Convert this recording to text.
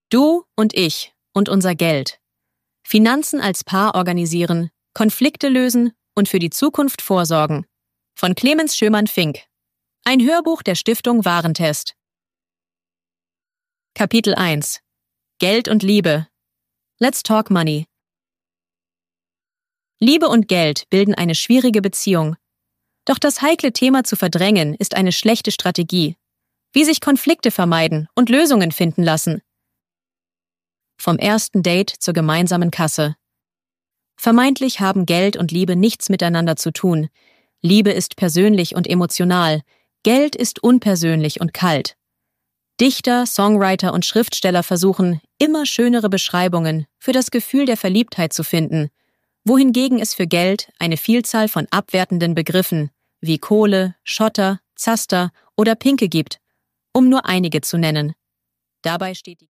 Du und ich und unser Geld. Finanzen als Paar organisieren, Konflikte lösen und für die Zukunft vorsorgen. Von Clemens Schömann-Fink. Ein Hörbuch der Stiftung Warentest. Kapitel 1. Geld und Liebe. Let's talk money. Liebe und Geld bilden eine schwierige Beziehung. Doch das heikle Thema zu verdrängen ist eine schlechte Strategie. Wie sich Konflikte vermeiden und Lösungen finden lassen. Vom ersten Date zur gemeinsamen Kasse. Vermeintlich haben Geld und Liebe nichts miteinander zu tun. Liebe ist persönlich und emotional. Geld ist unpersönlich und kalt. Dichter, Songwriter und Schriftsteller versuchen, immer schönere Beschreibungen für das Gefühl der Verliebtheit zu finden, wohingegen es für Geld eine Vielzahl von abwertenden Begriffen wie Kohle, Schotter, Zaster oder Pinke gibt, um nur einige zu nennen. Dabei steht die